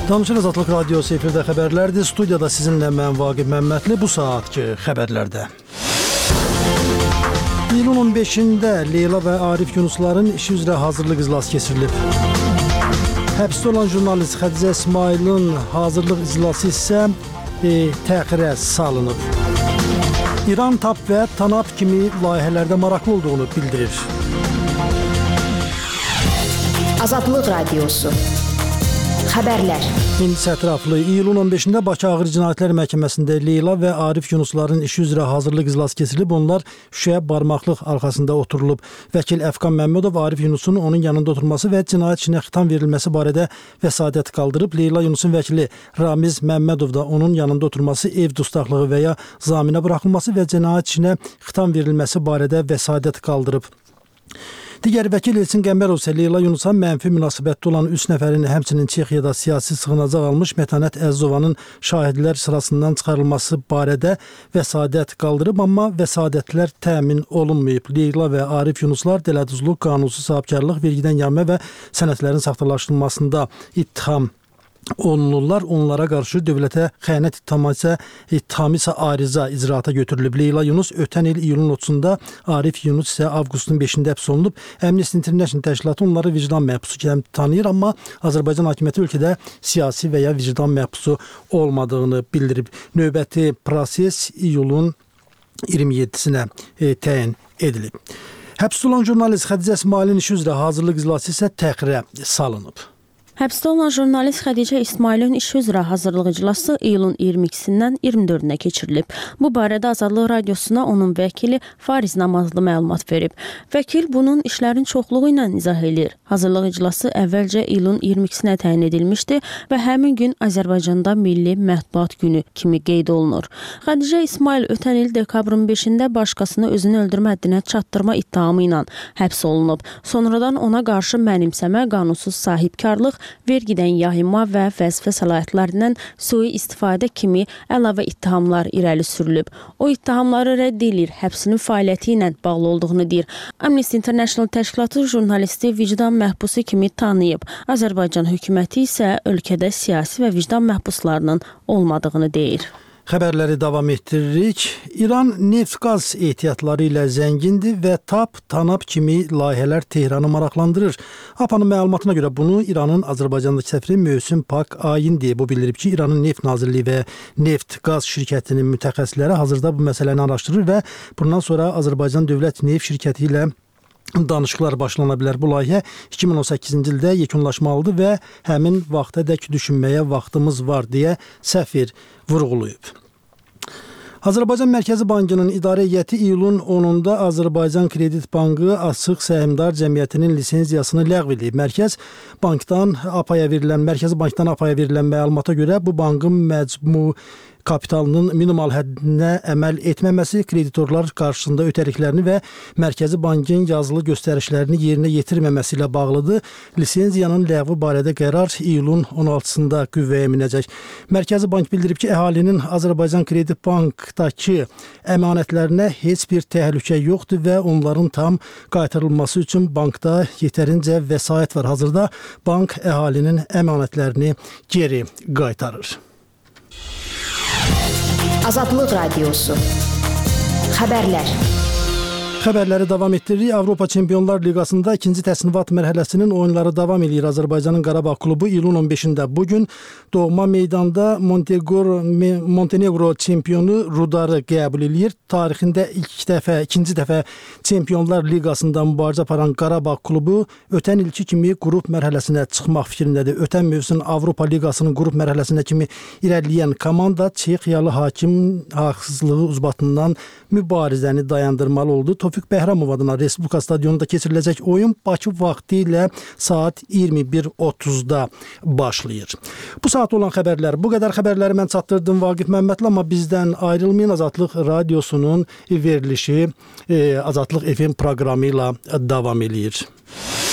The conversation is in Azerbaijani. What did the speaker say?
Danışır Azadlıq Radiosu efirdə xəbərlərdir. Studiyada sizinlə mən Vaqif Məmmədli. Bu saatki xəbərlərdə. İyulun 15-də Leyla və Arif Yunusların işi üzrə hazırlıq iclası keçirilib. Həbsdə olan jurnalist Xədicə İsmailin hazırlıq iclası isə təxirə salınıb. İran TAP və TANAP kimi layihələrdə maraqlı olduğunu bildirir. Azadlıq Radiosu Xəbərlər. İndi ətraflı. İyulun 15-də Bakı Ağır Cinayətlər Məhkəməsində Leyla və Arif Yunusların işi üzrə hazırlıq iclası keçirilib. Onlar şüşəyə barmaqlıq arxasında oturulub. Vəkil Əfqan Məmmədov Arif Yunusun onun yanında oturması və cinayət işinə xitam verilməsi barədə vəsadət qaldırıb. Leyla Yunusun vəkili Ramiz Məmmədov da onun yanında oturması, ev dustaqlığı və ya zaminə buraxılması və cinayət işinə xitam verilməsi barədə vəsadət qaldırıb. Digər vəkil Elçin Qəmbərov isə Leyla Yunusa mənfi münasibətdə olan 3 nəfərin həmçinin Çexiyada siyasi sığınacaq almış Mətanət Əzzovanın şahidlər sırasından çıxarılması barədə vəsadət qaldırıb, amma vəsadətlər təmin olunmayıb. Leyla və Arif Yunuslar dələduzluq, qanunsuz sahibkarlıq, vergidən yanma və sənədlərin saxtalaşdırılmasında ittiham olunurlar. Onlara qarşı dövlətə xəyanət ittihamı isə ariza icraata götürülüb. Leyla Yunus ötən il iyulun 30-da, Arif Yunus isə avqustun 5-də həbs olunub. Amnesty International təşkilatı onları vicdan məhbusu kimi tanıyır, amma Azərbaycan hakimiyyəti ölkədə siyasi və ya vicdan məhbusu olmadığını bildirib. Növbəti proses iyulun 27-sinə təyin edilib. Həbsdə olan jurnalist Xədicə İsmailin işi üzrə hazırlıq iclası isə təxirə salınıb. Həbsdə olan jurnalist Xədicə İsmailin işi üzrə hazırlıq iclası iyulun 22-dən 24-nə keçirilib. Bu barədə Azadlıq Radiosuna onun vəkili Fariz Namazlı məlumat verib. Vəkil bunun işlərin çoxluğu ilə izah edir. Hazırlıq iclası əvvəlcə iyulun 22-sinə təyin edilmişdi və həmin gün Azərbaycanda Milli Mətbuat Günü kimi qeyd olunur. Xədicə İsmail ötən il dekabrın 5-də başqasını özünü öldürmə həddinə çatdırma ittihamı ilə həbs olunub. Sonradan ona qarşı mənimsəmə, qanunsuz sahibkarlıq, vergidən yayınma və vəzifə səlahiyyətlərindən sui istifadə kimi əlavə ittihamlar irəli sürülüb. O ittihamları rədd edir, həbsinin fəaliyyəti ilə bağlı olduğunu deyir. Amnesty International təşkilatı jurnalisti vicdan məhbusu kimi tanıyıb. Azərbaycan hökuməti isə ölkədə siyasi və vicdan məhbuslarının olmadığını deyir. Xəbərləri davam etdiririk. İran neft-qaz ehtiyatları ilə zəngindir və TAP, TANAP kimi layihələr Tehranı maraqlandırır. APA'nın məlumatına görə bunu İranın Azərbaycandakı səfiri Möhsin Pak Ayin deyib. O bildirib ki, İranın Neft Nazirliyi və Neft-qaz şirkətinin mütəxəssisləri hazırda bu məsələni araşdırır və bundan sonra Azərbaycan Dövlət Neft şirkəti ilə danışıqlar başlana bilər. Bu layihə 2018-ci ildə yekunlaşmalıdır və həmin vaxtadək düşünməyə vaxtımız var deyə səfir vurğulayıb. Azərbaycan Mərkəzi Bankının İdarə Heyəti iyulun 10-da Azərbaycan Kredit Bankı Açıq Səhmdar Cəmiyyətinin lisenziyasını ləğv edib. Mərkəzi Bankdan APA'ya verilən məlumata görə bu bankın məcmu kapitalının minimal həddinə əməl etməməsi, kreditorlar qarşısında ötəriklərini və Mərkəzi Bankın yazılı göstərişlərini yerinə yetirməməsi ilə bağlıdır. Lisenziyanın ləğvi barədə qərar iyulun 16-sında qüvvəyə minəcək. Mərkəzi Bank bildirib ki, əhalinin Azərbaycan Kredit Bankdakı əmanətlərinə heç bir təhlükə yoxdur və onların tam qaytarılması üçün bankda yetərincə vəsait var. Hazırda bank əhalinin əmanətlərini geri qaytarır. Azadlıq Radiosu Xəbərlər. Xəbərləri davam etdiririk. Avropa Çempionlar Liqasında ikinci təsnifat mərhələsinin oyunları davam edir. Azərbaycanın Qarabağ klubu iyulun 15-də bugün doğma meydanda Montenegro çempionu Rudarı qəbul edir. Tarixində ikinci dəfə Çempionlar Liqasında mübarizə aparan Qarabağ klubu ötən ilki kimi qrup mərhələsinə çıxmaq fikrindədir. Ötən mövsüm Avropa Liqasının qrup mərhələsinə kimi irəliləyən komanda Çexiyalı hakim haqsızlığı ucbatından mübarizəni dayandırmalı oldu. Tofiq Bəhramov adına Respublika stadionunda keçiriləcək oyun Bakı vaxtı ilə saat 21:30-da başlayır. Bu saat olan xəbərlər bu qədər. Xəbərləri mən çatdırdım Vaqif Məmmədli, amma bizdən ayrılmayın. Azadlıq Radiosunun verilişi Azadlıq FM proqramı ilə davam edir.